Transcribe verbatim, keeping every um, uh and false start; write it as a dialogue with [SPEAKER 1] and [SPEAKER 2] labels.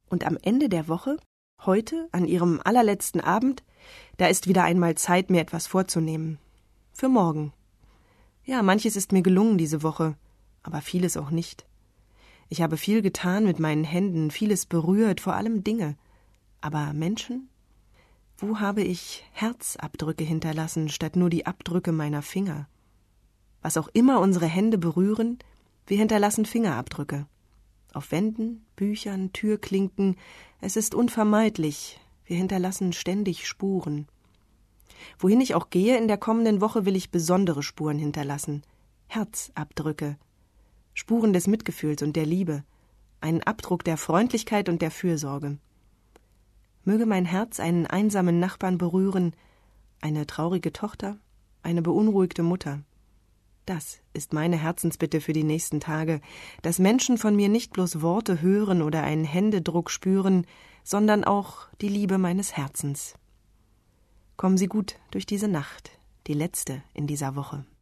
[SPEAKER 1] Und am Ende der Woche, heute, an ihrem allerletzten Abend, da ist wieder einmal Zeit, mir etwas vorzunehmen. Für morgen. Ja, manches ist mir gelungen diese Woche, aber vieles auch nicht. Ich habe viel getan mit meinen Händen, vieles berührt, vor allem Dinge. Aber Menschen? Wo habe ich Herzabdrücke hinterlassen, statt nur die Abdrücke meiner Finger? Was auch immer unsere Hände berühren, wir hinterlassen Fingerabdrücke. Auf Wänden, Büchern, Türklinken, es ist unvermeidlich, wir hinterlassen ständig Spuren. Wohin ich auch gehe in der kommenden Woche, will ich besondere Spuren hinterlassen. Herzabdrücke. Spuren des Mitgefühls und der Liebe. Einen Abdruck der Freundlichkeit und der Fürsorge. Möge mein Herz einen einsamen Nachbarn berühren, eine traurige Tochter, eine beunruhigte Mutter. Das ist meine Herzensbitte für die nächsten Tage, dass Menschen von mir nicht bloß Worte hören oder einen Händedruck spüren, sondern auch die Liebe meines Herzens. Kommen Sie gut durch diese Nacht, die letzte in dieser Woche.